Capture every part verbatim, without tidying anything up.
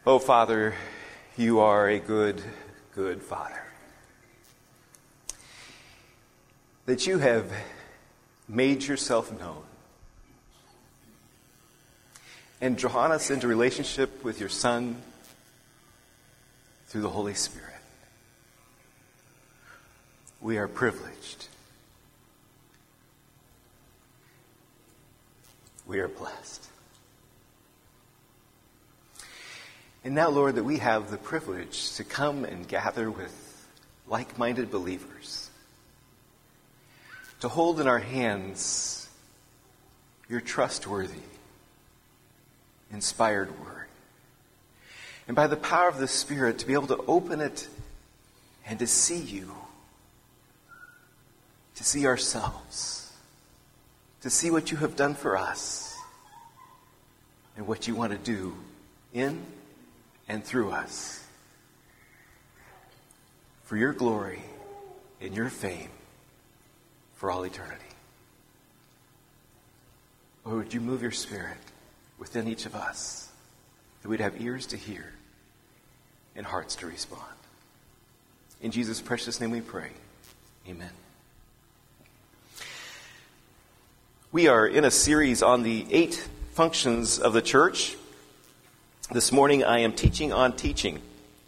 Oh, Father, you are a good, good Father. That you have made yourself known and drawn us into relationship with your Son through the Holy Spirit. We are privileged. We are blessed. And now, Lord, that we have the privilege to come and gather with like-minded believers, to hold in our hands your trustworthy, inspired word. And by the power of the Spirit, to be able to open it and to see you, to see ourselves, to see what you have done for us and what you want to do in and through us, for your glory and your fame for all eternity. Lord, would you move your Spirit within each of us, that we'd have ears to hear and hearts to respond. In Jesus' precious name we pray. Amen. We are in a series on the eight functions of the church. This morning I am teaching on teaching.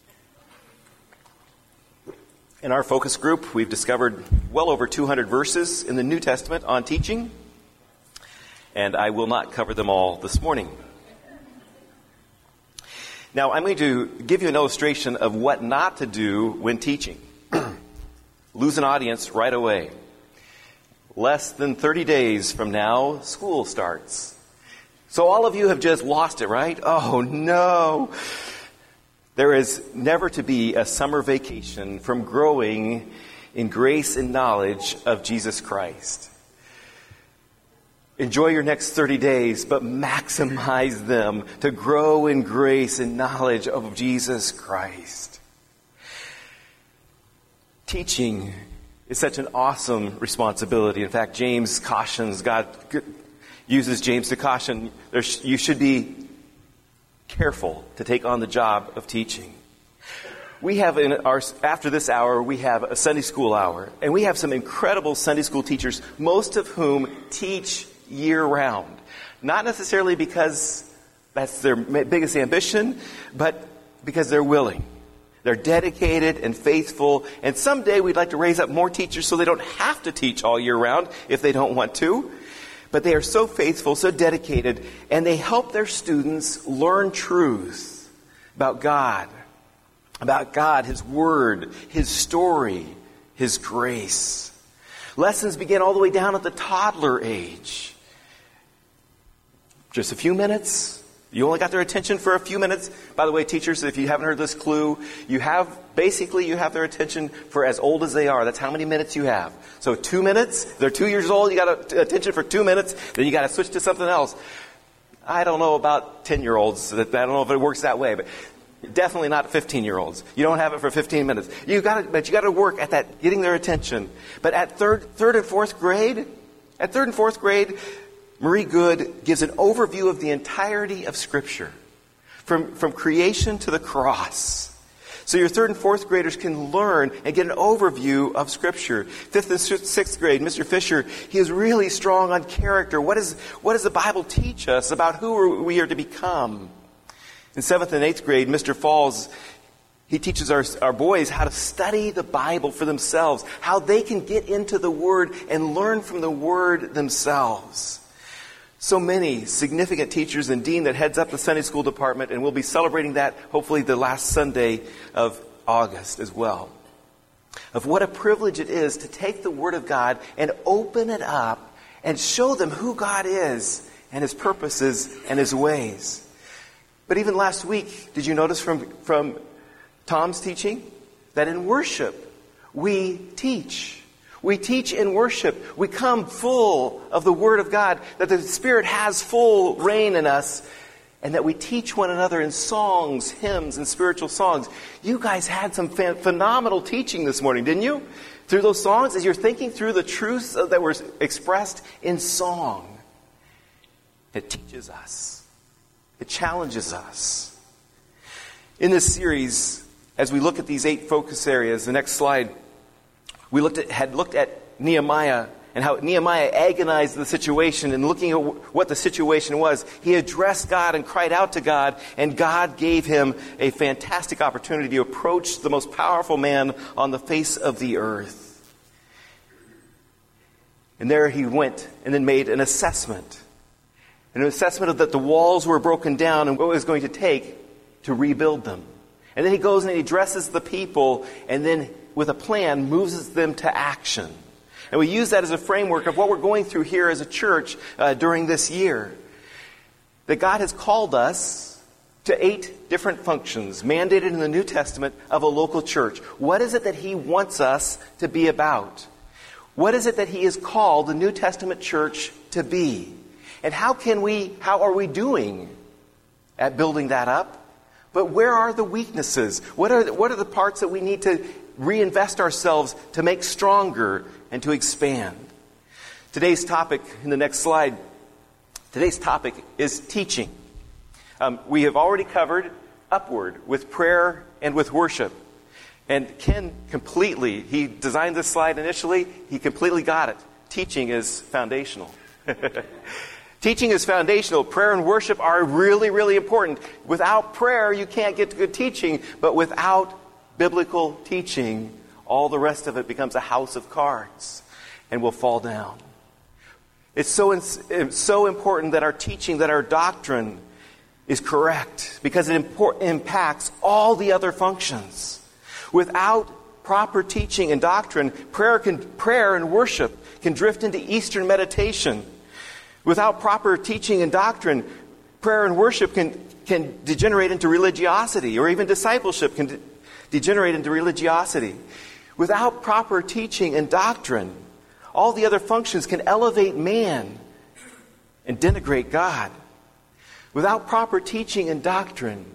In our focus group, we've discovered well over two hundred verses in the New Testament on teaching, and I will not cover them all this morning. Now, I'm going to give you an illustration of what not to do when teaching. Lose an audience right away. Less than thirty days from now, school starts. So all of you have just lost it, right? Oh, no. There is never to be a summer vacation from growing in grace and knowledge of Jesus Christ. Enjoy your next thirty days, but maximize them to grow in grace and knowledge of Jesus Christ. Teaching is such an awesome responsibility. In fact, James cautions, God uses James to caution, there's, you should be careful to take on the job of teaching. We have in our, after this hour, we have a Sunday school hour, and we have some incredible Sunday school teachers, most of whom teach year-round. Not necessarily because that's their biggest ambition, but because they're willing. They're dedicated and faithful, and someday we'd like to raise up more teachers so they don't have to teach all year round if they don't want to. But they are so faithful, so dedicated, and they help their students learn truth about God, about God, His Word, His story, His grace. Lessons begin all the way down at the toddler age. Just a few minutes. You only got their attention for a few minutes. By the way, teachers, if you haven't heard this clue, you have, basically you have their attention for as old as they are. That's how many minutes you have. So two minutes, they're two years old, you got attention for two minutes, then you got to switch to something else. I don't know about ten-year-olds. I don't know if it works that way, but definitely not fifteen-year-olds. You don't have it for fifteen minutes. You got to, but you got to work at that, getting their attention. But at third, third and fourth grade, at third and fourth grade, Marie Good gives an overview of the entirety of Scripture, from, from creation to the cross. So your third and fourth graders can learn and get an overview of Scripture. Fifth and sixth grade, Mister Fisher, he is really strong on character. What is, what does the Bible teach us about who we are to become? In seventh and eighth grade, Mister Falls, he teaches our, our boys how to study the Bible for themselves, how they can get into the Word and learn from the Word themselves. So many significant teachers, and Dean that heads up the Sunday school department, and we'll be celebrating that hopefully the last Sunday of August as well. Of what a privilege it is to take the Word of God and open it up and show them who God is and His purposes and His ways. But even last week, did you notice from, from Tom's teaching that in worship we teach? We teach in worship. We come full of the Word of God, that the Spirit has full reign in us, and that we teach one another in songs, hymns, and spiritual songs. You guys had some ph- phenomenal teaching this morning, didn't you? Through those songs, as you're thinking through the truths that were expressed in song. It teaches us. It challenges us. In this series, as we look at these eight focus areas, the next slide, we looked at, had looked at Nehemiah and how Nehemiah agonized the situation, and looking at what the situation was, he addressed God and cried out to God, and God gave him a fantastic opportunity to approach the most powerful man on the face of the earth. And there he went and then made an assessment. An assessment of that the walls were broken down and what it was going to take to rebuild them. And then he goes and he addresses the people, and then with a plan moves them to action. And we use that as a framework of what we're going through here as a church uh, during this year. That God has called us to eight different functions mandated in the New Testament of a local church. What is it that he wants us to be about? What is it that he has called the New Testament church to be? And how can we, how are we doing at building that up? But where are the weaknesses? What are the, what are the parts that we need to reinvest ourselves to make stronger and to expand? Today's topic, in the next slide, today's topic is teaching. Um, we have already covered upward with prayer and with worship. And Ken completely, he designed this slide initially, he completely got it. Teaching is foundational. Teaching is foundational. Prayer and worship are really, really important. Without prayer, you can't get to good teaching. But without biblical teaching, all the rest of it becomes a house of cards and will fall down. It's so, it's so important that our teaching, that our doctrine is correct, because it import, impacts all the other functions. Without proper teaching and doctrine, prayer, can, prayer and worship can drift into Eastern meditation. Without proper teaching and doctrine, prayer and worship can, can degenerate into religiosity, or even discipleship can de- degenerate into religiosity. Without proper teaching and doctrine, all the other functions can elevate man and denigrate God. Without proper teaching and doctrine,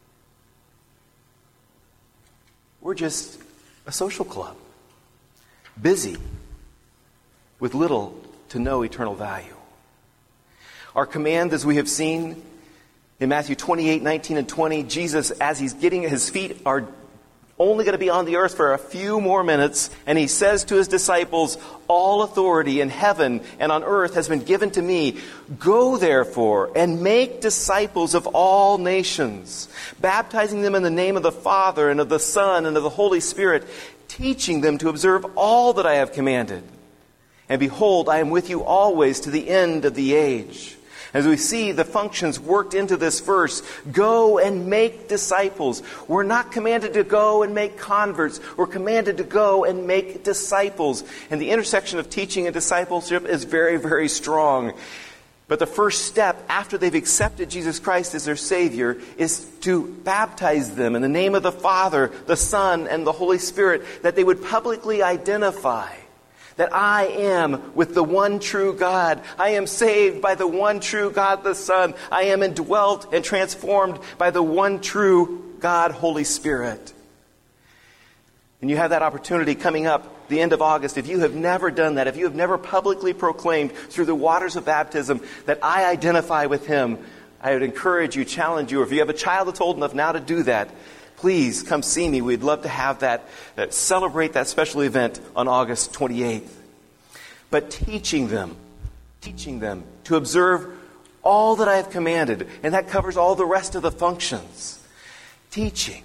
we're just a social club, busy with little to no eternal value. Our command, as we have seen in Matthew twenty-eight, nineteen, and twenty, Jesus, as he's getting his feet, are only going to be on the earth for a few more minutes, and he says to his disciples, all authority in heaven and on earth has been given to me. Go therefore and make disciples of all nations, baptizing them in the name of the Father and of the Son and of the Holy Spirit, teaching them to observe all that I have commanded. And behold, I am with you always to the end of the age. As we see the functions worked into this verse, go and make disciples. We're not commanded to go and make converts. We're commanded to go and make disciples. And the intersection of teaching and discipleship is very, very strong. But the first step after they've accepted Jesus Christ as their Savior is to baptize them in the name of the Father, the Son, and the Holy Spirit, that they would publicly identify that I am with the one true God. I am saved by the one true God, the Son. I am indwelt and transformed by the one true God, Holy Spirit. And you have that opportunity coming up the end of August. If you have never done that, if you have never publicly proclaimed through the waters of baptism that I identify with Him, I would encourage you, challenge you, or if you have a child that's old enough now to do that, please come see me. We'd love to have that, that celebrate that special event on August twenty-eighth. But teaching them, teaching them to observe all that I have commanded, and that covers all the rest of the functions. Teaching.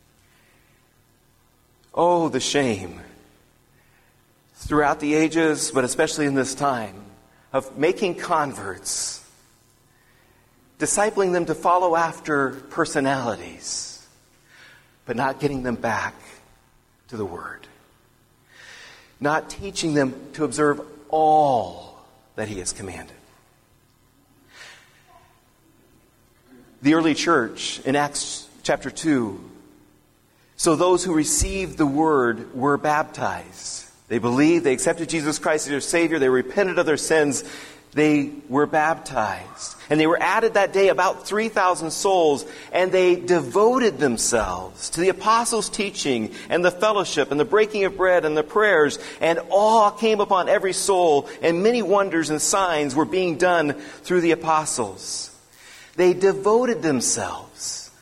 Oh, the shame throughout the ages, but especially in this time, of making converts, discipling them to follow after personalities, but not getting them back to the Word. Not teaching them to observe all that He has commanded. The early church in Acts chapter two, so those who received the Word were baptized. They believed, they accepted Jesus Christ as their Savior, they repented of their sins, they were baptized. And they were added that day about three thousand souls, and they devoted themselves to the apostles' teaching and the fellowship and the breaking of bread and the prayers, and awe came upon every soul, and many wonders and signs were being done through the apostles. They devoted themselves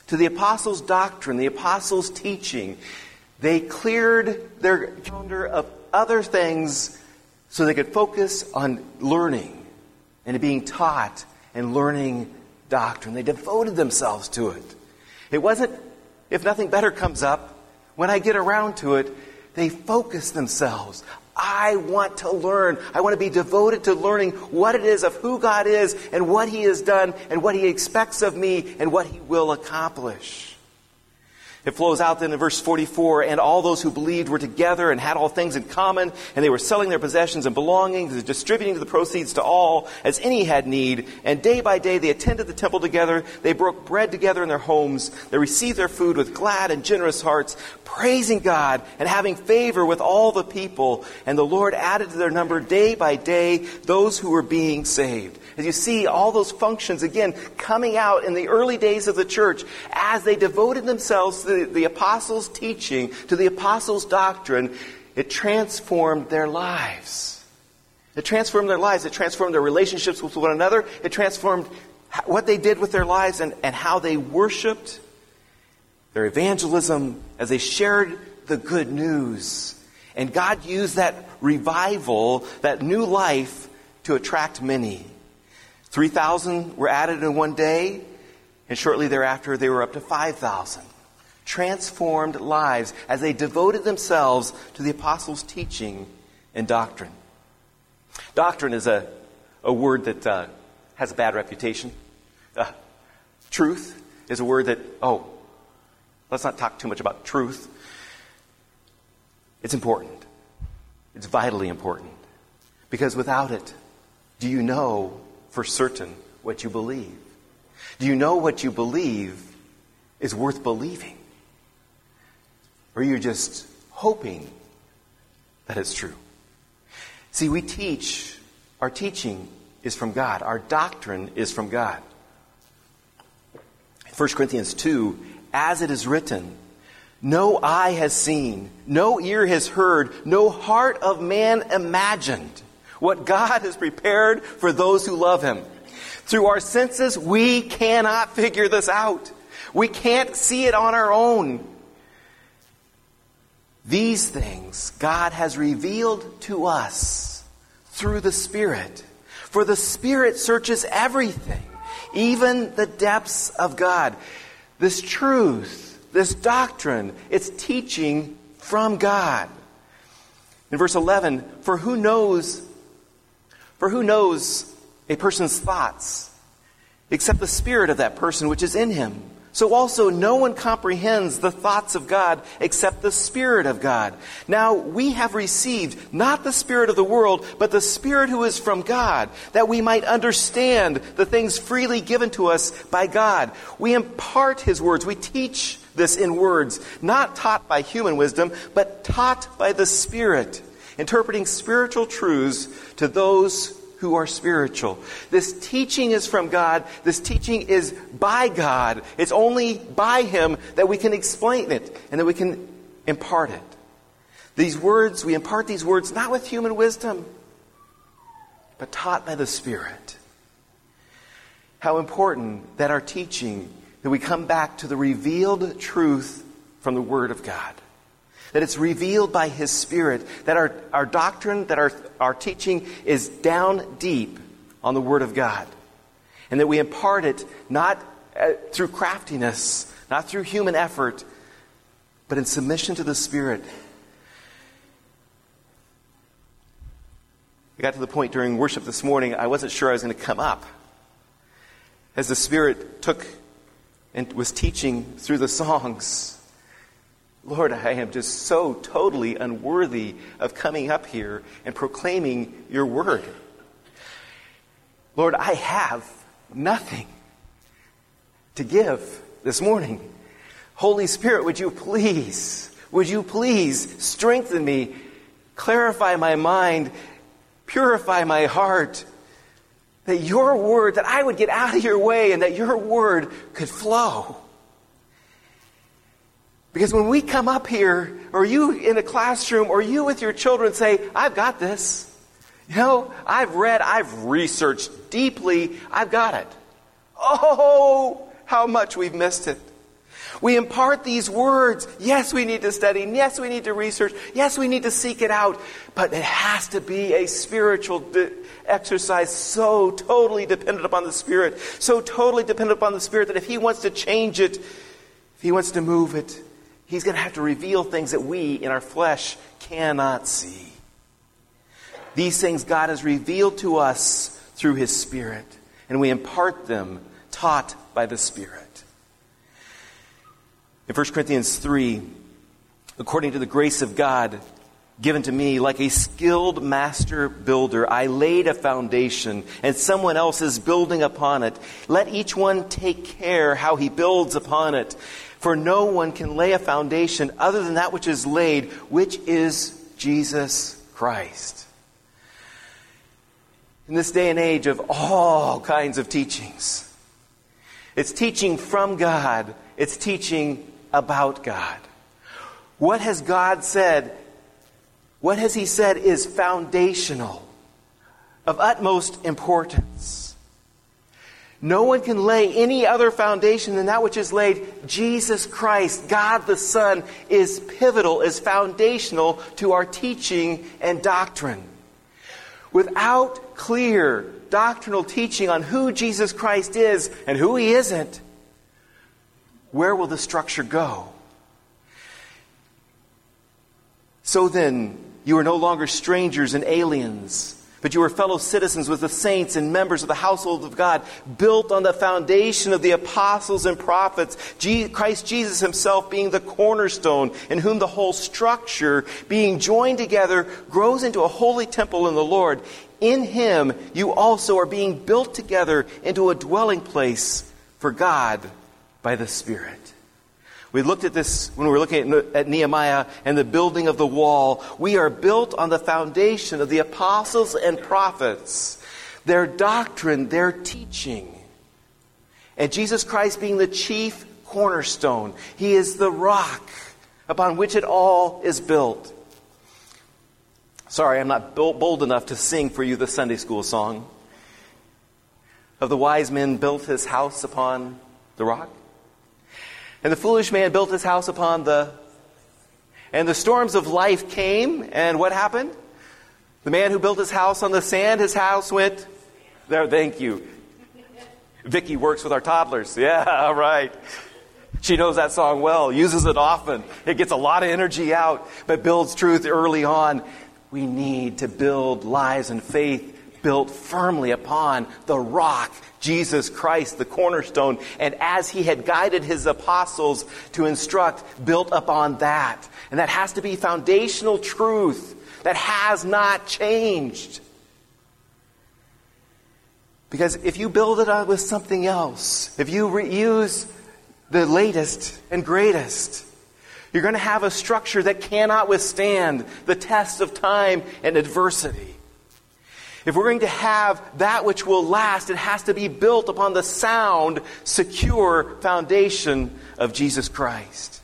to the apostles' doctrine, the apostles' teaching. They cleared their calendar of other things so they could focus on learning and being taught and learning doctrine. They devoted themselves to it. It wasn't, if nothing better comes up, when I get around to it, they focus themselves. I want to learn. I want to be devoted to learning what it is of who God is and what He has done and what He expects of me and what He will accomplish. It flows out then in verse forty-four, and all those who believed were together and had all things in common, and they were selling their possessions and belongings, distributing the proceeds to all as any had need. And day by day they attended the temple together. They broke bread together in their homes. They received their food with glad and generous hearts, praising God and having favor with all the people. And the Lord added to their number day by day those who were being saved. As you see, all those functions, again, coming out in the early days of the church as they devoted themselves to the, the apostles' teaching, to the apostles' doctrine, it transformed their lives. It transformed their lives. It transformed their relationships with one another. It transformed what they did with their lives and, and how they worshiped, their evangelism, as they shared the good news. And God used that revival, that new life, to attract many. three thousand were added in one day, and shortly thereafter they were up to five thousand. Transformed lives as they devoted themselves to the apostles' teaching and doctrine. Doctrine is a, a word that uh, has a bad reputation. Uh, truth is a word that, oh, let's not talk too much about truth. It's important. It's vitally important. Because without it, do you know for certain what you believe? Do you know what you believe is worth believing? Or you're just hoping that it's true? See, we teach, our teaching is from God. Our doctrine is from God. First Corinthians two, as it is written, no eye has seen, no ear has heard, no heart of man imagined what God has prepared for those who love Him. Through our senses, we cannot figure this out. We can't see it on our own. These things God has revealed to us through the Spirit. For the Spirit searches everything, even the depths of God. This truth, this doctrine, it's teaching from God. In verse eleven, for who knows, for who knows a person's thoughts except the spirit of that person which is in him? So also no one comprehends the thoughts of God except the Spirit of God. Now we have received not the spirit of the world, but the Spirit who is from God, that we might understand the things freely given to us by God. We impart His words. We teach this in words, not taught by human wisdom, but taught by the Spirit, interpreting spiritual truths to those who are spiritual. This teaching is from God. This teaching is by God. It's only by Him that we can explain it and that we can impart it. These words, we impart these words not with human wisdom, but taught by the Spirit. How important that our teaching, that we come back to the revealed truth from the Word of God. That it's revealed by His Spirit. That our, our doctrine, that our, our teaching is down deep on the Word of God. And that we impart it not uh, through craftiness, not through human effort, but in submission to the Spirit. I got to the point during worship this morning, I wasn't sure I was going to come up. As the Spirit took and was teaching through the songs, Lord, I am just so totally unworthy of coming up here and proclaiming your word. Lord, I have nothing to give this morning. Holy Spirit, would you please, would you please strengthen me, clarify my mind, purify my heart, that your word, that I would get out of your way and that your word could flow. Because when we come up here, or you in a classroom, or you with your children say, I've got this. You know, I've read, I've researched deeply, I've got it. Oh, how much we've missed it. We impart these words. Yes, we need to study. Yes, we need to research. Yes, we need to seek it out. But it has to be a spiritual di- exercise so totally dependent upon the Spirit. So totally dependent upon the Spirit that if He wants to change it, if He wants to move it, He's going to have to reveal things that we in our flesh cannot see. These things God has revealed to us through His Spirit. And we impart them taught by the Spirit. In First Corinthians three, according to the grace of God given to me, like a skilled master builder, I laid a foundation, and someone else is building upon it. Let each one take care how he builds upon it. For no one can lay a foundation other than that which is laid, which is Jesus Christ. In this day and age of all kinds of teachings, it's teaching from God. It's teaching about God. What has God said? What has He said is foundational, of utmost importance. No one can lay any other foundation than that which is laid. Jesus Christ, God the Son, is pivotal, is foundational to our teaching and doctrine. Without clear doctrinal teaching on who Jesus Christ is and who He isn't, where will the structure go? So then, you are no longer strangers and aliens, but you are fellow citizens with the saints and members of the household of God, built on the foundation of the apostles and prophets, Christ Jesus Himself being the cornerstone, in whom the whole structure, being joined together, grows into a holy temple in the Lord. In Him you also are being built together into a dwelling place for God by the Spirit. We looked at this when we were looking at, at Nehemiah and the building of the wall. We are built on the foundation of the apostles and prophets, their doctrine, their teaching. And Jesus Christ being the chief cornerstone. He is the rock upon which it all is built. Sorry, I'm not bold enough to sing for you the Sunday school song of the wise man built his house upon the rock. And the foolish man built his house upon the... And the storms of life came, and what happened? The man who built his house on the sand, his house went... There, thank you. Vicky works with our toddlers. Yeah, right. She knows that song well, uses it often. It gets a lot of energy out, but builds truth early on. We need to build lives and faith built firmly upon the rock, Jesus Christ, the cornerstone. And as He had guided His apostles to instruct, built upon that. And that has to be foundational truth that has not changed. Because if you build it up with something else, if you reuse the latest and greatest, you're going to have a structure that cannot withstand the test of time and adversity. If we're going to have that which will last, it has to be built upon the sound, secure foundation of Jesus Christ.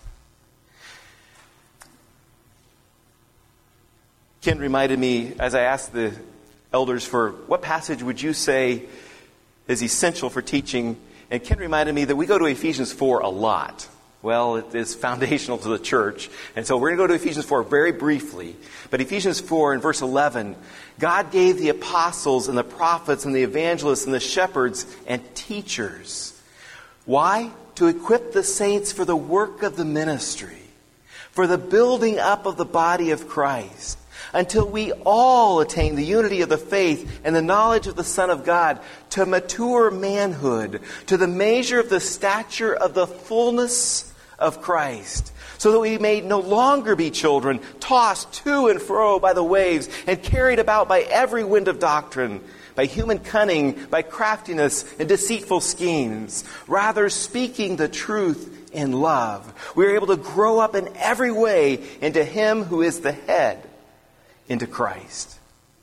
Ken reminded me, as I asked the elders for what passage would you say is essential for teaching, and Ken reminded me that we go to Ephesians four a lot. Well, it is foundational to the church. And so we're going to go to Ephesians four very briefly. But Ephesians four in verse eleven, God gave the apostles and the prophets and the evangelists and the shepherds and teachers. Why? To equip the saints for the work of the ministry, for the building up of the body of Christ, until we all attain the unity of the faith and the knowledge of the Son of God, to mature manhood, to the measure of the stature of the fullness of Christ, so that we may no longer be children, tossed to and fro by the waves and carried about by every wind of doctrine, by human cunning, by craftiness and deceitful schemes. Rather, speaking the truth in love, we are able to grow up in every way into Him who is the head, into Christ.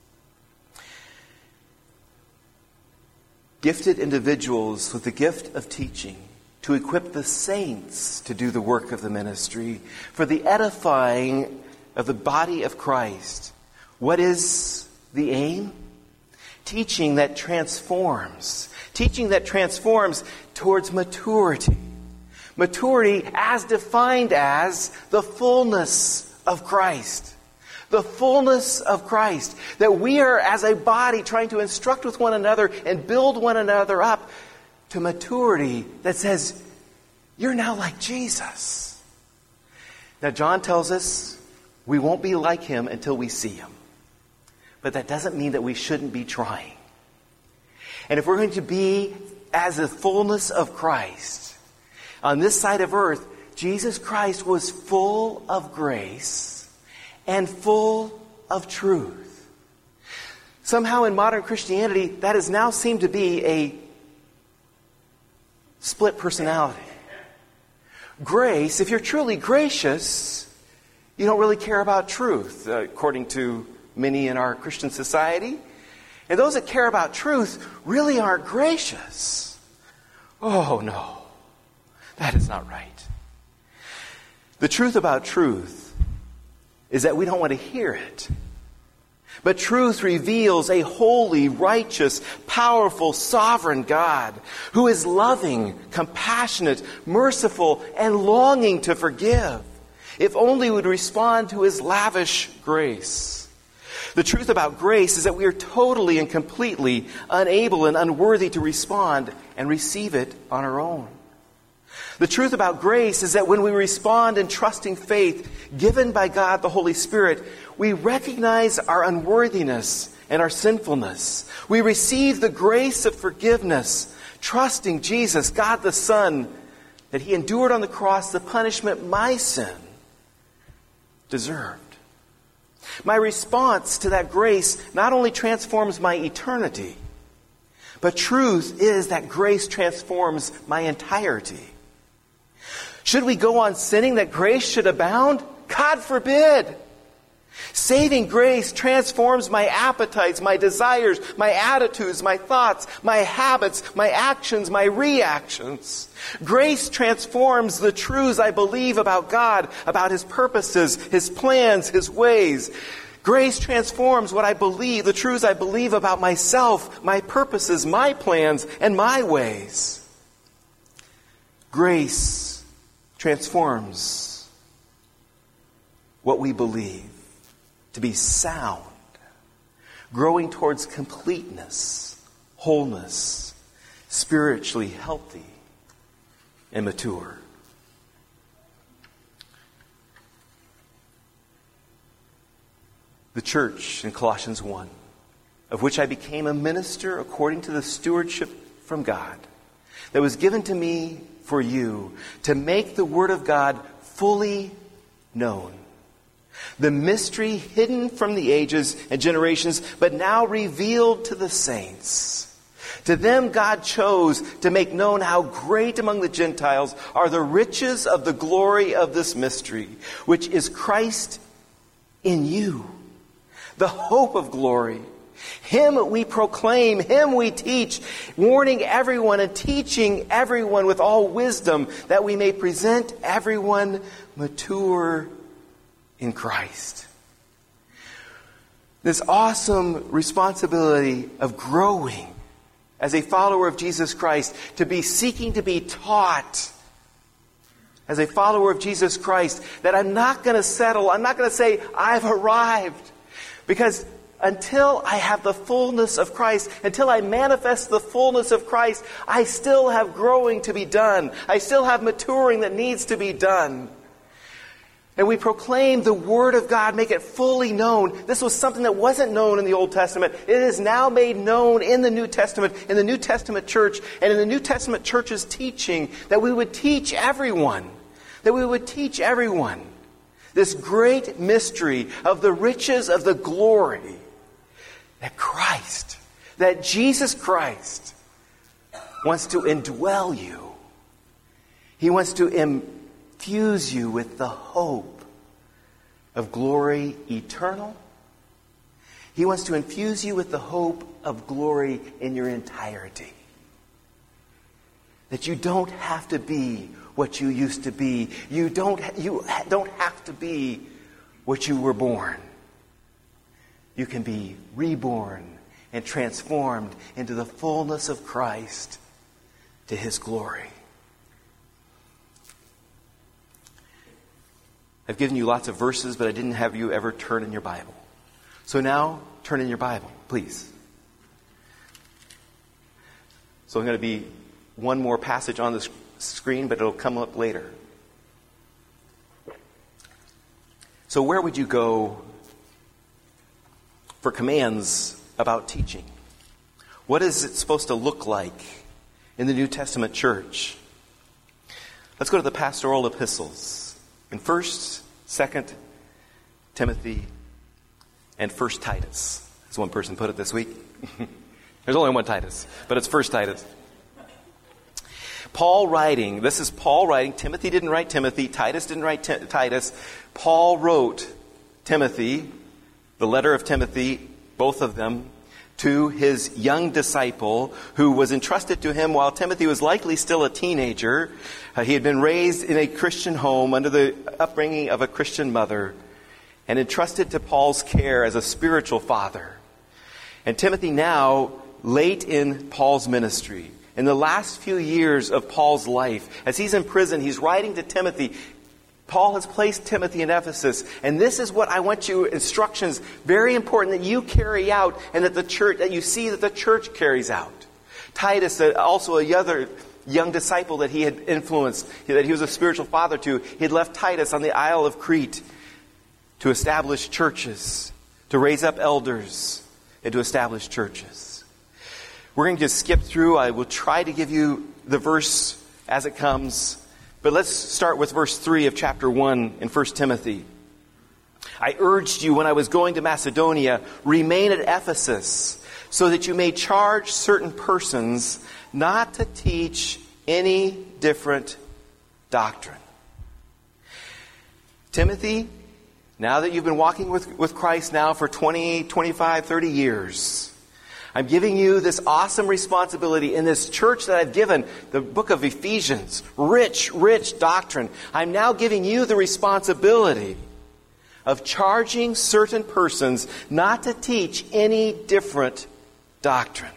Gifted individuals with the gift of teaching to equip the saints to do the work of the ministry for the edifying of the body of Christ. What is the aim? Teaching that transforms. Teaching that transforms towards maturity. Maturity as defined as the fullness of Christ. The fullness of Christ. That we are as a body trying to instruct with one another and build one another up to maturity that says, you're now like Jesus. Now John tells us we won't be like him until we see him. But that doesn't mean that we shouldn't be trying. And if we're going to be as the fullness of Christ, on this side of earth, Jesus Christ was full of grace and full of truth. Somehow in modern Christianity, that has now seemed to be a split personality. Grace, if you're truly gracious, you don't really care about truth, uh, according to many in our Christian society. And those that care about truth really aren't gracious. Oh, no. That is not right. The truth about truth is that we don't want to hear it. But truth reveals a holy, righteous, powerful, sovereign God who is loving, compassionate, merciful, and longing to forgive, if only we would respond to his lavish grace. The truth about grace is that we are totally and completely unable and unworthy to respond and receive it on our own. The truth about grace is that when we respond in trusting faith given by God the Holy Spirit, we recognize our unworthiness and our sinfulness. We receive the grace of forgiveness, trusting Jesus, God the Son, that he endured on the cross the punishment my sin deserved. My response to that grace not only transforms my eternity, but truth is that grace transforms my entirety. Should we go on sinning that grace should abound? God forbid! Saving grace transforms my appetites, my desires, my attitudes, my thoughts, my habits, my actions, my reactions. Grace transforms the truths I believe about God, about his purposes, his plans, his ways. Grace transforms what I believe, the truths I believe about myself, my purposes, my plans, and my ways. Grace transforms what we believe to be sound, growing towards completeness, wholeness, spiritually healthy and mature. The church in Colossians one, of which I became a minister according to the stewardship from God, that was given to me for you to make the word of God fully known. The mystery hidden from the ages and generations, but now revealed to the saints. To them God chose to make known how great among the Gentiles are the riches of the glory of this mystery, which is Christ in you, the hope of glory. Him we proclaim, him we teach, warning everyone and teaching everyone with all wisdom, that we may present everyone mature in Christ. This awesome responsibility of growing as a follower of Jesus Christ, to be seeking to be taught as a follower of Jesus Christ, that I'm not going to settle, I'm not going to say, I've arrived. Because until I have the fullness of Christ, until I manifest the fullness of Christ, I still have growing to be done. I still have maturing that needs to be done. And we proclaim the Word of God, make it fully known. This was something that wasn't known in the Old Testament. It is now made known in the New Testament, in the New Testament church, and in the New Testament church's teaching, that we would teach everyone, that we would teach everyone this great mystery of the riches of the glory that Christ, that Jesus Christ wants to indwell you. He wants to infuse you with the hope of glory eternal. He wants to infuse you with the hope of glory in your entirety. That you don't have to be what you used to be. You don't, you don't have to be what you were born. You can be reborn and transformed into the fullness of Christ to His glory. I've given you lots of verses, but I didn't have you ever turn in your Bible. So now, turn in your Bible, please. So I'm going to be one more passage on the screen, but it'll come up later. So where would you go for commands about teaching? What is it supposed to look like in the New Testament church? Let's go to the pastoral epistles. In First, Second Timothy, and First Titus. As one person put it this week. There's only one Titus, but it's First Titus. Paul writing, this is Paul writing. Timothy didn't write Timothy. Titus didn't write T- Titus. Paul wrote Timothy, the letter of Timothy, both of them, to his young disciple who was entrusted to him while Timothy was likely still a teenager. Uh, he had been raised in a Christian home under the upbringing of a Christian mother and entrusted to Paul's care as a spiritual father. And Timothy now, late in Paul's ministry, in the last few years of Paul's life, as he's in prison, he's writing to Timothy. Paul has placed Timothy in Ephesus, and this is what I want you, instructions, very important that you carry out and that the church, that you see that the church carries out. Titus, also a other young disciple that he had influenced, that he was a spiritual father to, he had left Titus on the Isle of Crete to establish churches, to raise up elders, and to establish churches. We're going to just skip through. I will try to give you the verse as it comes. But let's start with verse three of chapter one in First Timothy. I urged you when I was going to Macedonia, remain at Ephesus, so that you may charge certain persons not to teach any different doctrine. Timothy, now that you've been walking with, with Christ now for twenty, twenty-five, thirty years, I'm giving you this awesome responsibility in this church that I've given, the book of Ephesians, rich, rich doctrine. I'm now giving you the responsibility of charging certain persons not to teach any different doctrine.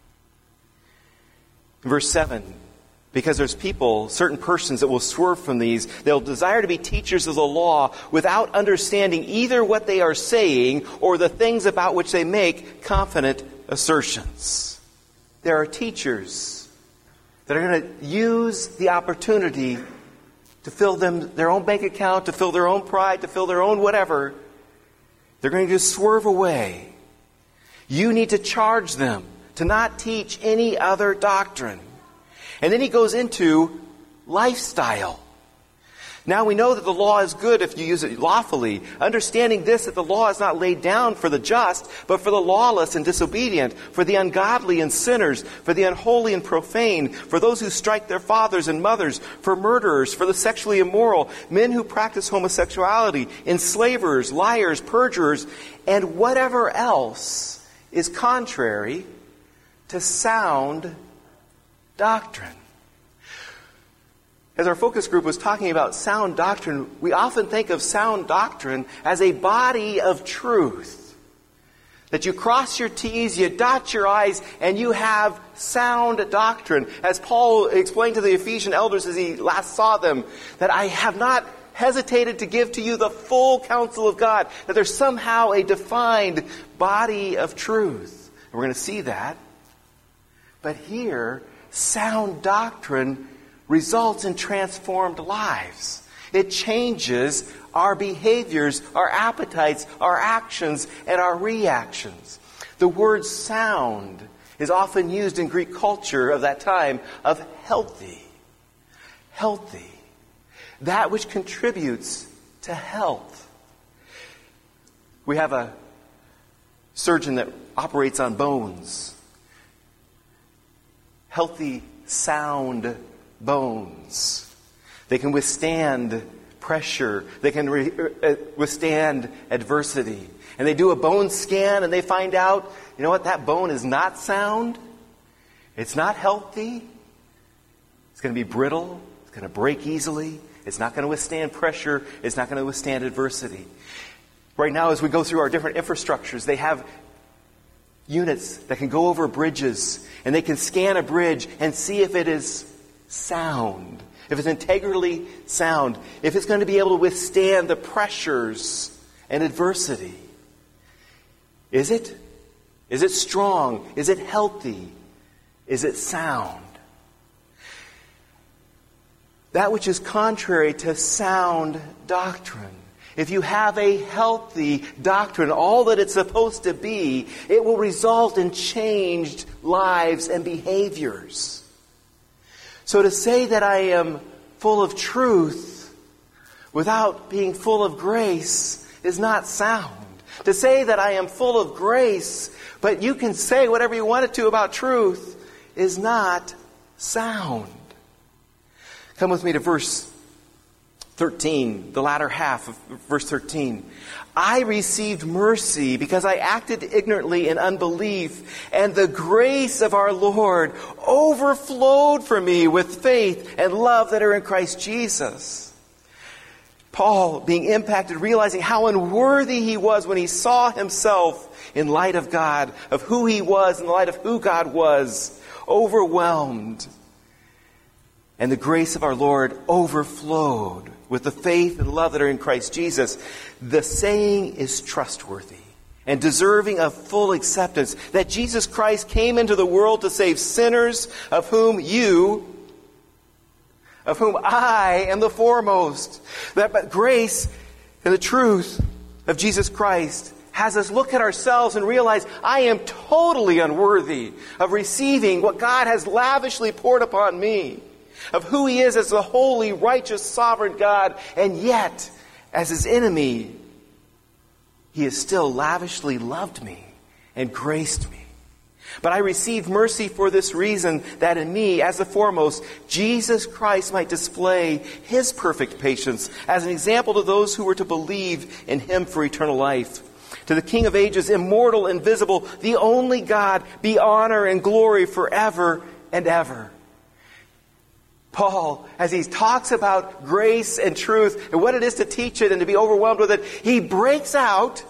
Verse seven, because there's people, certain persons that will swerve from these. They'll desire to be teachers of the law without understanding either what they are saying or the things about which they make confident assertions. There are teachers that are going to use the opportunity to fill them their own bank account, to fill their own pride, to fill their own whatever. They're going to just swerve away. You need to charge them to not teach any other doctrine. And then he goes into lifestyle. Now we know that the law is good if you use it lawfully. Understanding this, that the law is not laid down for the just, but for the lawless and disobedient, for the ungodly and sinners, for the unholy and profane, for those who strike their fathers and mothers, for murderers, for the sexually immoral, men who practice homosexuality, enslavers, liars, perjurers, and whatever else is contrary to sound doctrine. As our focus group was talking about sound doctrine, we often think of sound doctrine as a body of truth. That you cross your T's, you dot your I's, and you have sound doctrine. As Paul explained to the Ephesian elders as he last saw them, that I have not hesitated to give to you the full counsel of God. That there's somehow a defined body of truth. And we're going to see that. But here, sound doctrine results in transformed lives. It changes our behaviors, our appetites, our actions, and our reactions. The word sound is often used in Greek culture of that time of healthy. Healthy. That which contributes to health. We have a surgeon that operates on bones. Healthy, sound bones. They can withstand pressure. They can re- uh, withstand adversity. And they do a bone scan and they find out, you know what, that bone is not sound. It's not healthy. It's going to be brittle. It's going to break easily. It's not going to withstand pressure. It's not going to withstand adversity. Right now, as we go through our different infrastructures, they have units that can go over bridges, and they can scan a bridge and see if it is sound. if it's integrally sound, if it's going to be able to withstand the pressures and adversity? Is it? Is it strong? Is it healthy? Is it sound? That which is contrary to sound doctrine. If you have a healthy doctrine, all that it's supposed to be, it will result in changed lives and behaviors. So to say that I am full of truth without being full of grace is not sound. To say that I am full of grace, but you can say whatever you wanted to about truth, is not sound. Come with me to verse thirteen, the latter half of verse thirteen. I received mercy because I acted ignorantly in unbelief, and the grace of our Lord overflowed for me with faith and love that are in Christ Jesus. Paul, being impacted, realizing how unworthy he was when he saw himself in light of God, of who he was, in light of who God was, overwhelmed. And the grace of our Lord overflowed with the faith and love that are in Christ Jesus. The saying is trustworthy and deserving of full acceptance, that Jesus Christ came into the world to save sinners, of whom you, of whom I am the foremost. That but grace and the truth of Jesus Christ has us look at ourselves and realize I am totally unworthy of receiving what God has lavishly poured upon me, of who He is as the holy, righteous, sovereign God, and yet, as His enemy, He has still lavishly loved me and graced me. But I received mercy for this reason, that in me, as the foremost, Jesus Christ might display His perfect patience as an example to those who were to believe in Him for eternal life. To the King of ages, immortal, invisible, the only God, be honor and glory forever and ever. Paul, as he talks about grace and truth and what it is to teach it and to be overwhelmed with it, he breaks out,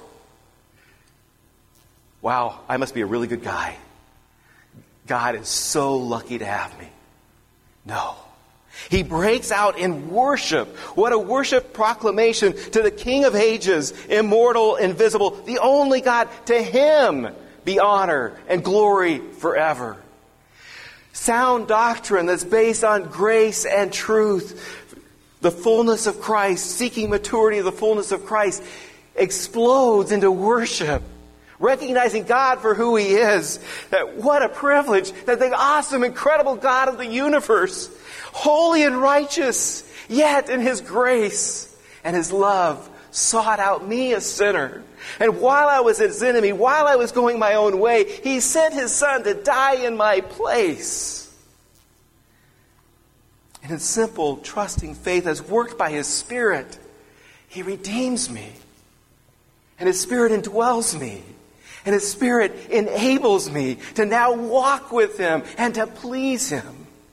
wow, I must be a really good guy. God is so lucky to have me. No. He breaks out in worship. What a worship proclamation to the King of ages, immortal, invisible, the only God. To Him be honor and glory forever. Sound doctrine that's based on grace and truth, the fullness of Christ, seeking maturity of the fullness of Christ, explodes into worship. Recognizing God for who He is. That what a privilege that the awesome, incredible God of the universe, holy and righteous, yet in His grace and His love, sought out me, a sinner. And while I was His enemy, while I was going my own way, He sent His Son to die in my place. And in simple, trusting faith, as worked by His Spirit, He redeems me. And His Spirit indwells me. And His Spirit enables me to now walk with Him and to please Him.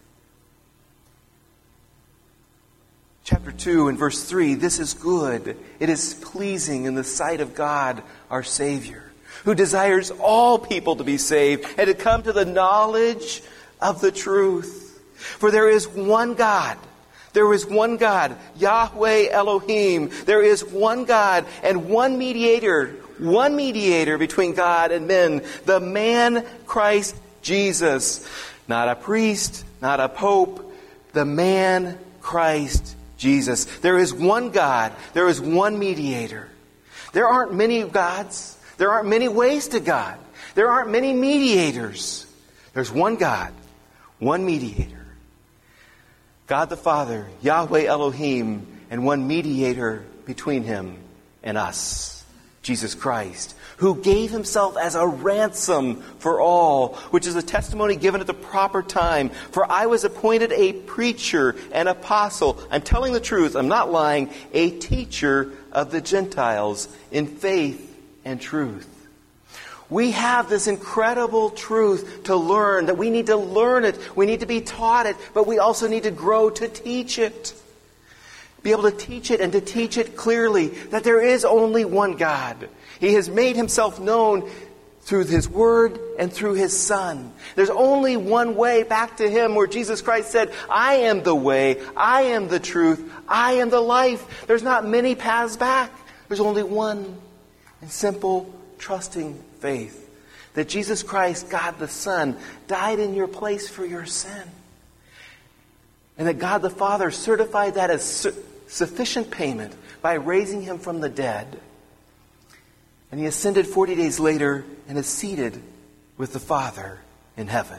Chapter two and verse three, this is good. It is pleasing in the sight of God, our Savior, who desires all people to be saved and to come to the knowledge of the truth. For there is one God. There is one God, Yahweh Elohim. There is one God and one mediator, one mediator between God and men, the man Christ Jesus. Not a priest, not a pope, the man Christ Jesus. There is one God. There is one mediator. There aren't many gods. There aren't many ways to God. There aren't many mediators. There's one God, one mediator. God the Father, Yahweh Elohim, and one mediator between Him and us, Jesus Christ, who gave Himself as a ransom for all, which is a testimony given at the proper time. For I was appointed a preacher, an apostle. I'm telling the truth, I'm not lying, a teacher of the Gentiles in faith and truth. We have this incredible truth to learn, that we need to learn it, we need to be taught it, but we also need to grow to teach it. Be able to teach it and to teach it clearly, that there is only one God. He has made Himself known through His Word and through His Son. There's only one way back to Him, where Jesus Christ said, I am the way, I am the truth, I am the life. There's not many paths back. There's only one. And simple, trusting faith that Jesus Christ, God the Son, died in your place for your sin. And that God the Father certified that as su- sufficient payment by raising Him from the dead. And He ascended forty days later and is seated with the Father in heaven.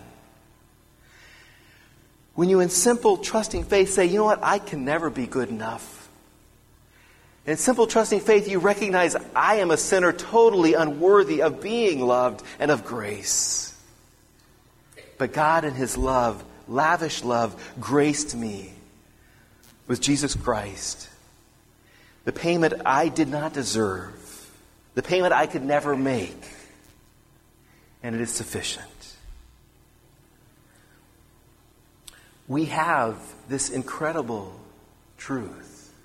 When you in simple, trusting faith say, you know what, I can never be good enough. In simple, trusting faith, you recognize I am a sinner totally unworthy of being loved and of grace. But God in His love, lavish love, graced me with Jesus Christ. The payment I did not deserve. The payment I could never make. And it is sufficient. We have this incredible truth.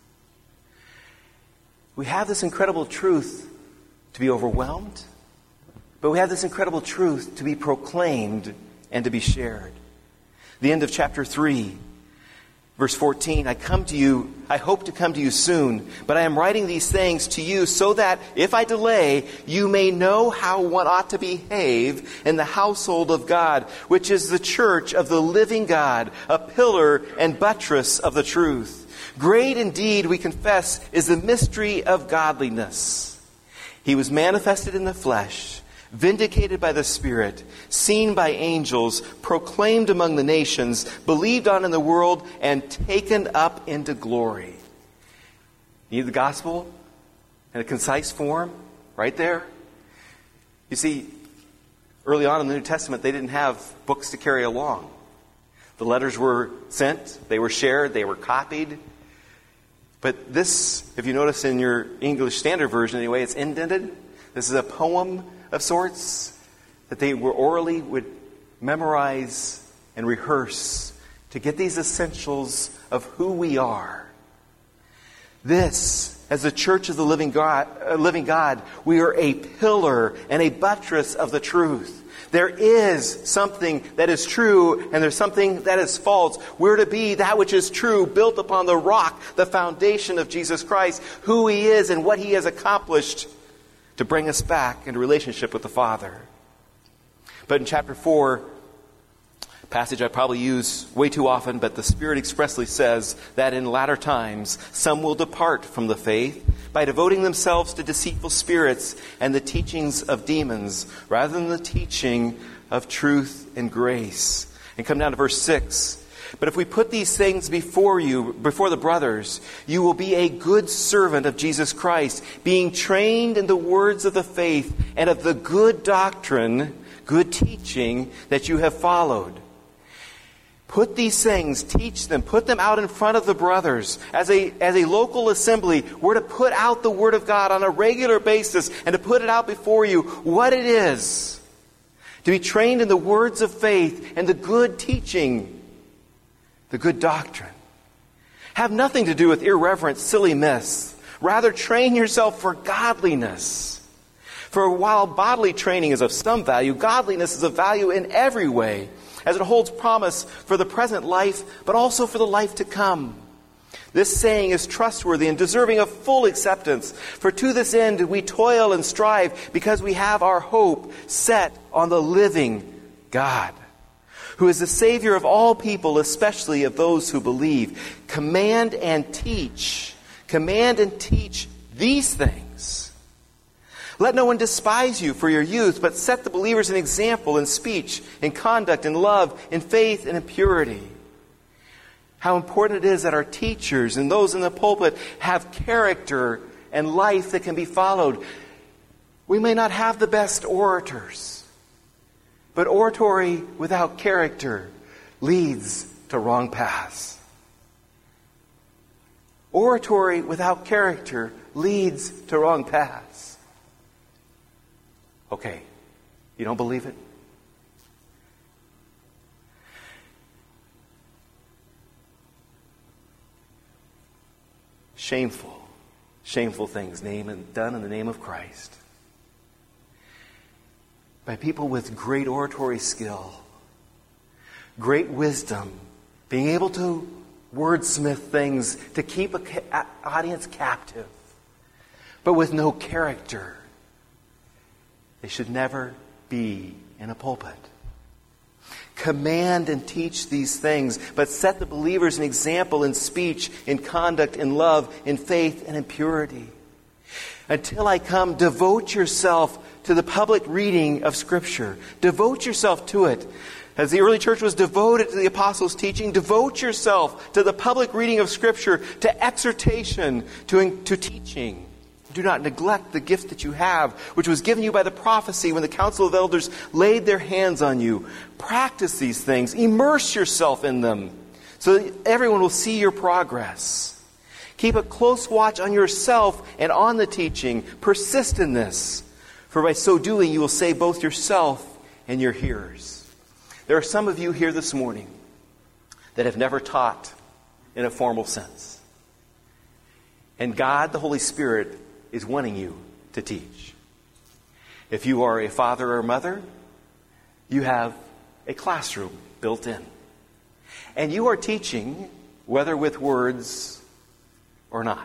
We have this incredible truth to be overwhelmed, but we have this incredible truth to be proclaimed and to be shared. The end of chapter three, verse fourteen, I come to you, I hope to come to you soon, but I am writing these things to you so that if I delay, you may know how one ought to behave in the household of God, which is the church of the living God, a pillar and buttress of the truth. Great indeed, we confess, is the mystery of godliness. He was manifested in the flesh, vindicated by the Spirit, seen by angels, proclaimed among the nations, believed on in the world, and taken up into glory. You need the gospel in a concise form? Right there. You see, early on in the New Testament, they didn't have books to carry along. The letters were sent, they were shared, they were copied. But this, if you notice in your English Standard Version anyway, it's indented. This is a poem of sorts that they were orally would memorize and rehearse to get these essentials of who we are. This, as the church of the living God, uh, living God, we are a pillar and a buttress of the truth. There is something that is true and there's something that is false. We're to be that which is true, built upon the rock, the foundation of Jesus Christ, who He is and what He has accomplished to bring us back into relationship with the Father. But in chapter four, passage I probably use way too often, but the Spirit expressly says that in latter times some will depart from the faith by devoting themselves to deceitful spirits and the teachings of demons, rather than the teaching of truth and grace. And come down to verse six. But if we put these things before you, before the brothers, you will be a good servant of Jesus Christ, being trained in the words of the faith and of the good doctrine, good teaching that you have followed. Put these things, teach them, put them out in front of the brothers. As a, as a local assembly, we're to put out the Word of God on a regular basis and to put it out before you, what it is. To be trained in the words of faith and the good teaching, the good doctrine. Have nothing to do with irreverent, silly myths. Rather, train yourself for godliness. For while bodily training is of some value, godliness is of value in every way, as it holds promise for the present life, but also for the life to come. This saying is trustworthy and deserving of full acceptance. For to this end we toil and strive, because we have our hope set on the living God, who is the Savior of all people, especially of those who believe. Command and teach. Command and teach these things. Let no one despise you for your youth, but set the believers an example in speech, in conduct, in love, in faith, and in purity. How important it is that our teachers and those in the pulpit have character and life that can be followed. We may not have the best orators, but oratory without character leads to wrong paths. Oratory without character leads to wrong paths. Okay, you don't believe it? Shameful, shameful things named and done in the name of Christ. by people with great oratory skill, great wisdom, being able to wordsmith things to keep an ca- audience captive, but with no character. They should never be in a pulpit. Command and teach these things, but set the believers an example in speech, in conduct, in love, in faith, and in purity. Until I come, devote yourself to the public reading of Scripture. Devote yourself to it. As the early church was devoted to the apostles' teaching, devote yourself to the public reading of Scripture, to exhortation, to, to teaching. Do not neglect the gift that you have, which was given you by the prophecy when the council of elders laid their hands on you. Practice these things. Immerse yourself in them so that everyone will see your progress. Keep a close watch on yourself and on the teaching. Persist in this, for by so doing you will save both yourself and your hearers. There are some of you here this morning that have never taught in a formal sense. And God, the Holy Spirit, is wanting you to teach. If you are a father or mother, you have a classroom built in. And you are teaching, whether with words or not.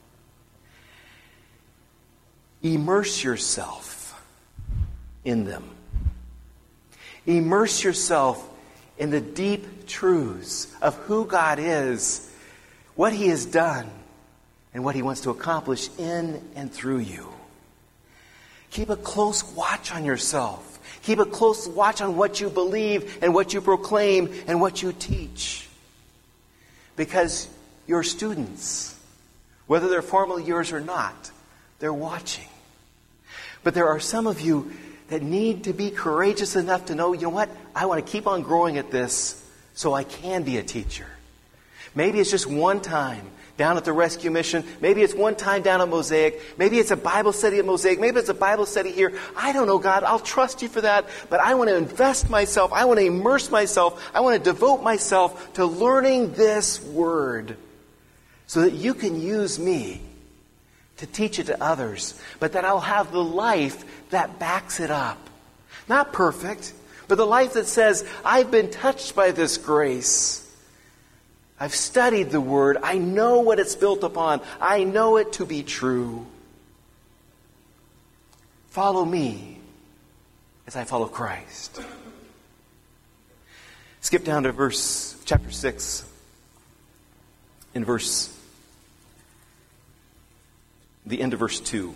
Immerse yourself in them. Immerse yourself in the deep truths of who God is, what He has done, and what He wants to accomplish in and through you. Keep a close watch on yourself. Keep a close watch on what you believe and what you proclaim and what you teach. Because your students, whether they're formally yours or not, they're watching. But there are some of you that need to be courageous enough to know, you know what? I want to keep on growing at this so I can be a teacher. Maybe it's just one time down at the Rescue Mission. Maybe it's one time down at Mosaic. Maybe it's a Bible study at Mosaic. Maybe it's a Bible study here. I don't know, God. I'll trust you for that. But I want to invest myself. I want to immerse myself. I want to devote myself to learning this Word so that you can use me to teach it to others. But that I'll have the life that backs it up. Not perfect, but the life that says, I've been touched by this grace. I've studied the Word. I know what it's built upon. I know it to be true. Follow me as I follow Christ. Skip down to verse, chapter six, in verse, the end of verse two.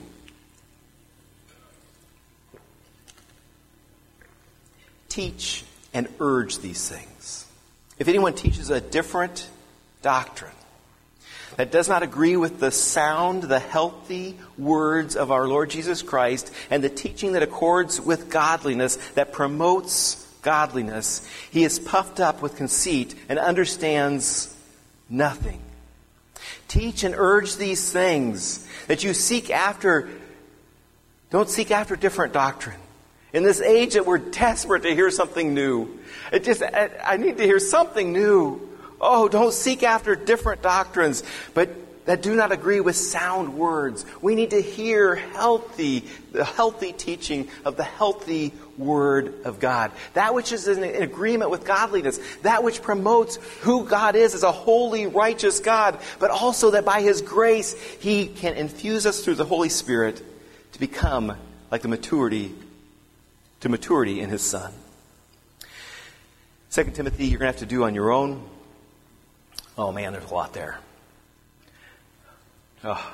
Teach and urge these things. If anyone teaches a different doctrine that does not agree with the sound, the healthy words of our Lord Jesus Christ and the teaching that accords with godliness, that promotes godliness, he is puffed up with conceit and understands nothing. Teach and urge these things, that you seek after, don't seek after different doctrine. In this age that we're desperate to hear something new. It just, I, I need to hear something new. Oh, don't seek after different doctrines, but that do not agree with sound words. We need to hear healthy, the healthy teaching of the healthy Word of God. That which is in agreement with godliness. That which promotes who God is as a holy, righteous God, but also that by His grace, He can infuse us through the Holy Spirit to become like the maturity, to maturity in His Son. Second Timothy, you're going to have to do on your own. Oh man, there's a lot there. Oh.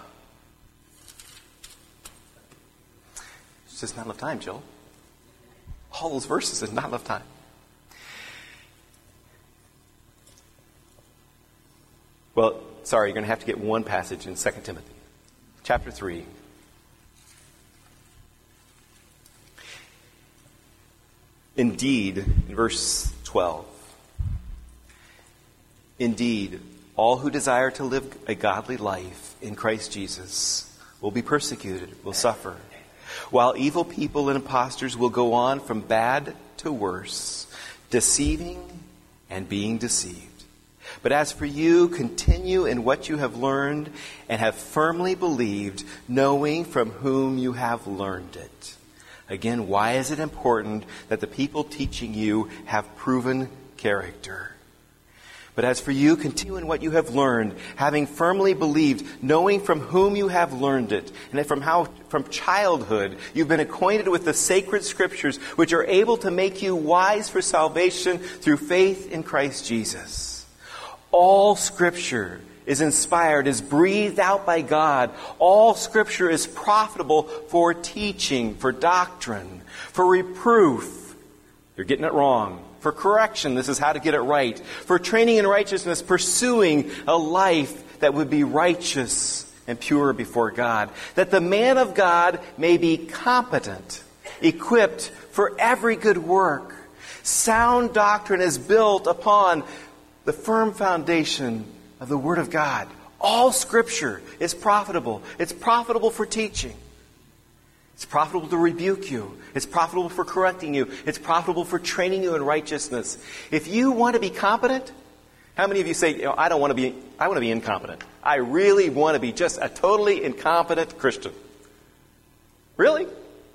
It's just not enough time, Jill. All those verses is not enough time. Well, sorry, you're going to have to get one passage in Second Timothy. Chapter three. Indeed, in verse twelve. Indeed, all who desire to live a godly life in Christ Jesus will be persecuted, will suffer, while evil people and impostors will go on from bad to worse, deceiving and being deceived. But as for you, continue in what you have learned and have firmly believed, knowing from whom you have learned it. Again, why is it important that the people teaching you have proven character? But as for you, continue in what you have learned, having firmly believed, knowing from whom you have learned it, and that from how from childhood you've been acquainted with the sacred Scriptures, which are able to make you wise for salvation through faith in Christ Jesus. All Scripture is inspired, is breathed out by God. All Scripture is profitable for teaching, for doctrine, for reproof. You're getting it wrong. For correction, this is how to get it right. For training in righteousness, pursuing a life that would be righteous and pure before God. That the man of God may be competent, equipped for every good work. Sound doctrine is built upon the firm foundation of the Word of God. All Scripture is profitable. It's profitable for teaching. It's profitable to rebuke you. It's profitable for correcting you. It's profitable for training you in righteousness. If you want to be competent, how many of you say, you know, I don't want to be, I want to be incompetent. I really want to be just a totally incompetent Christian. Really?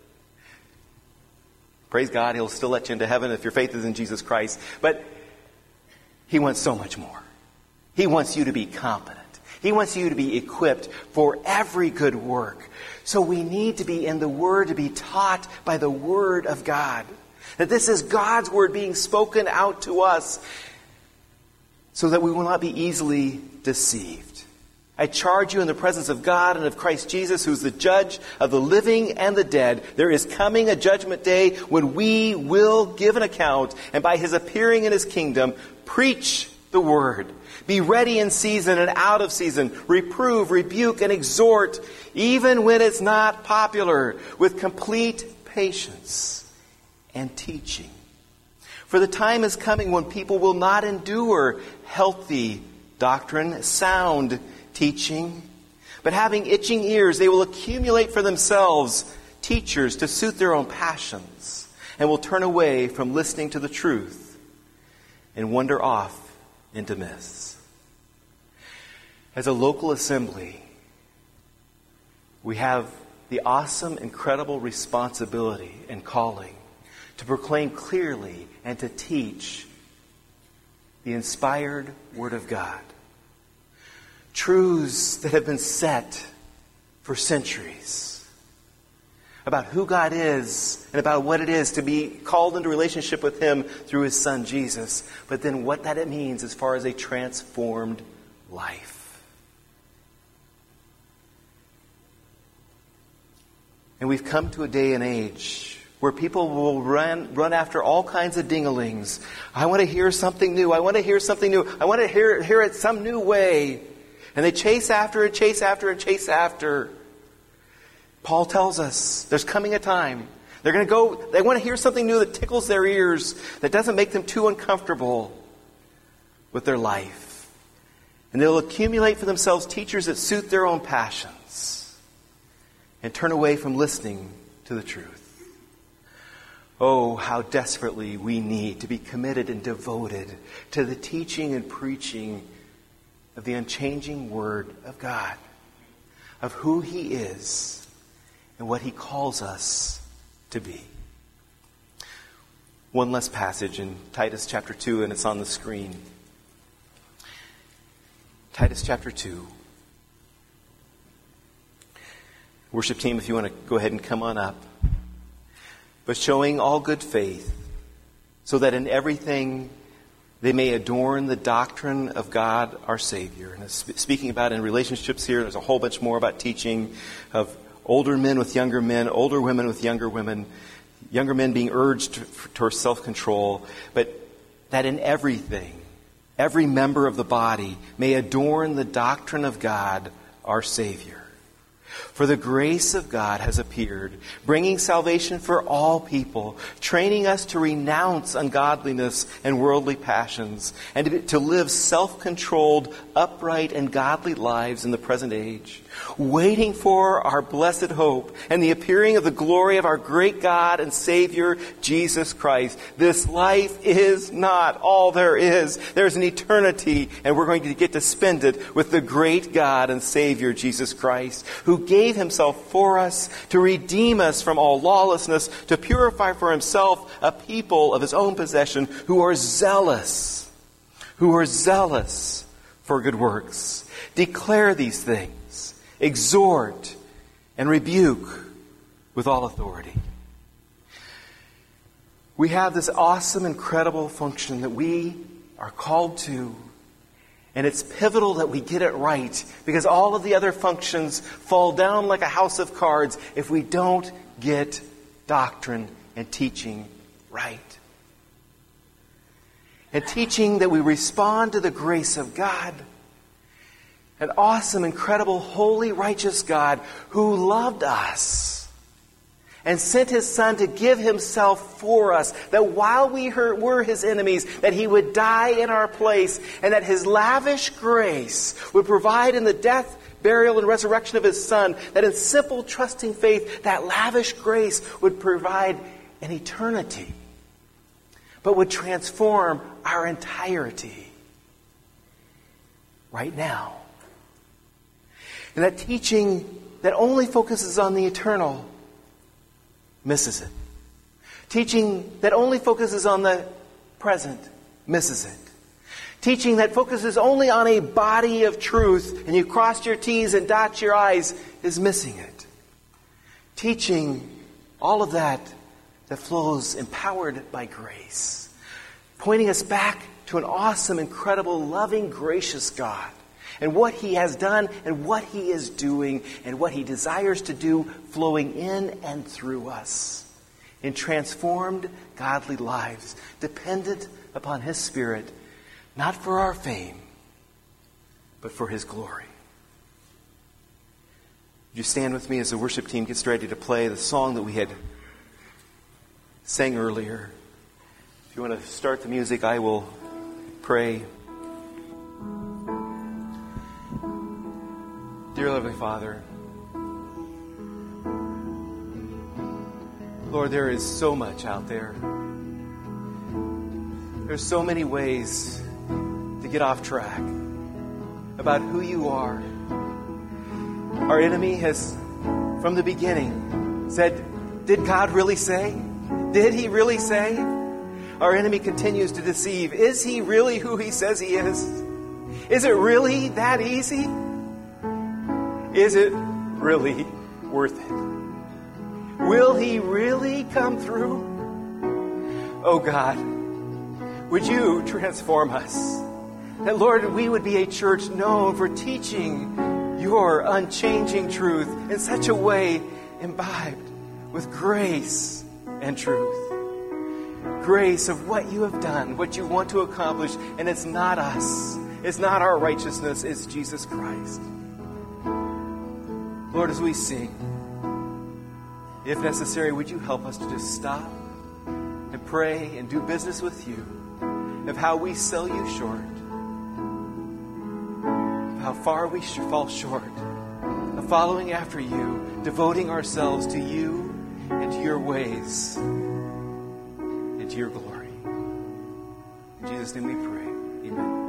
Praise God, He'll still let you into heaven if your faith is in Jesus Christ. But He wants so much more. He wants you to be competent. He wants you to be equipped for every good work. So we need to be in the Word, to be taught by the Word of God. That this is God's Word being spoken out to us so that we will not be easily deceived. I charge you in the presence of God and of Christ Jesus, who is the judge of the living and the dead. There is coming a judgment day when we will give an account, and by His appearing in His kingdom, preach the Word. Be ready in season and out of season. Reprove, rebuke, and exhort, even when it's not popular, with complete patience and teaching. For the time is coming when people will not endure healthy doctrine, sound teaching, but having itching ears, they will accumulate for themselves teachers to suit their own passions, and will turn away from listening to the truth and wander off into myths. As a local assembly, we have the awesome, incredible responsibility and calling to proclaim clearly and to teach the inspired Word of God. Truths that have been set for centuries about who God is and about what it is to be called into relationship with Him through His Son Jesus, but then what that it means as far as a transformed life. And we've come to a day and age where people will run run after all kinds of ding-a-lings. I want to hear something new. I want to hear something new. I want to hear, hear it some new way. And they chase after and chase after and chase after. Paul tells us there's coming a time. They're going to go, they want to hear something new that tickles their ears, that doesn't make them too uncomfortable with their life. And they'll accumulate for themselves teachers that suit their own passions, and turn away from listening to the truth. Oh, how desperately we need to be committed and devoted to the teaching and preaching of the unchanging Word of God, of who He is and what He calls us to be. One last passage in Titus chapter two, and it's on the screen. Titus chapter two. Worship team, if you want to go ahead and come on up. But showing all good faith, so that in everything they may adorn the doctrine of God our Savior. And speaking about in relationships here, there's a whole bunch more about teaching of older men with younger men, older women with younger women, younger men being urged towards self-control, but that in everything, every member of the body may adorn the doctrine of God our Savior. For the grace of God has appeared, bringing salvation for all people, training us to renounce ungodliness and worldly passions, and to live self-controlled, upright, and godly lives in the present age, waiting for our blessed hope and the appearing of the glory of our great God and Savior, Jesus Christ. This life is not all there is. There's an eternity, and we're going to get to spend it with the great God and Savior, Jesus Christ, who gave himself for us to redeem us from all lawlessness, to purify for himself a people of his own possession who are zealous, who are zealous for good works. Declare these things, exhort, and rebuke with all authority. We have this awesome, incredible function that we are called to, and it's pivotal that we get it right, because all of the other functions fall down like a house of cards if we don't get doctrine and teaching right. And teaching that we respond to the grace of God, an awesome, incredible, holy, righteous God who loved us and sent his Son to give himself for us, that while we were his enemies, that he would die in our place, and that his lavish grace would provide in the death, burial, and resurrection of his Son, that in simple, trusting faith, that lavish grace would provide an eternity, but would transform our entirety right now. And that teaching that only focuses on the eternal misses it. Teaching that only focuses on the present misses it. Teaching that focuses only on a body of truth and you cross your T's and dot your I's is missing it. Teaching all of that that flows empowered by grace, pointing us back to an awesome, incredible, loving, gracious God, and what he has done and what he is doing and what he desires to do, flowing in and through us in transformed, godly lives, dependent upon his Spirit, not for our fame, but for his glory. Would you stand with me as the worship team gets ready to play the song that we had sang earlier? If you want to start the music, I will pray. Dear Heavenly Father, Lord, there is so much out there. There's so many ways to get off track about who you are. Our enemy has, from the beginning, said, did God really say? Did he really say? Our enemy continues to deceive. Is he really who he says he is? Is it really that easy? Is it really worth it? Will he really come through? Oh God, would you transform us? That, Lord, we would be a church known for teaching your unchanging truth in such a way imbibed with grace and truth. Grace of what you have done, what you want to accomplish, and it's not us. It's not our righteousness, it's Jesus Christ. Lord, as we sing, if necessary, would you help us to just stop and pray and do business with you of how we sell you short, of how far we fall short of following after you, devoting ourselves to you and to your ways and to your glory. In Jesus' name we pray. Amen.